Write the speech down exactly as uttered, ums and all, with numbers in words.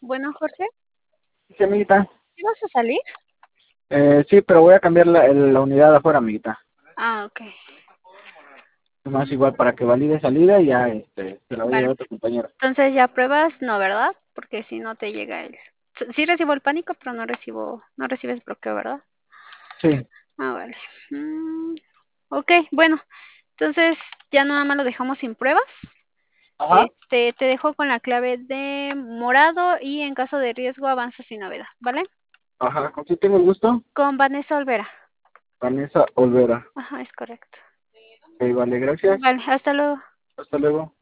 Bueno, Jorge, Sí, amiguita. ¿sí vas a salir? Eh, sí, pero voy a cambiar la, el- la unidad afuera, amiguita. Ah, ok. Nomás igual para que valide salida y ya este, se la voy a llevar Vale. a otro compañero. Entonces ya pruebas, no, ¿verdad? Porque si no te llega el... Sí recibo el pánico, pero no recibo, no recibes bloqueo, ¿verdad? Sí. Ah, vale. Mm, ok, bueno. Entonces ya nada más lo dejamos sin pruebas. Ajá. Este, te dejo con la clave de morado y en caso de riesgo avanza sin novedad, ¿vale? Ajá. ¿Con quién tengo el gusto? Con Vanessa Olvera. Vanessa Olvera. Ajá, es correcto. Ok, vale, gracias. Vale, hasta luego. Hasta luego.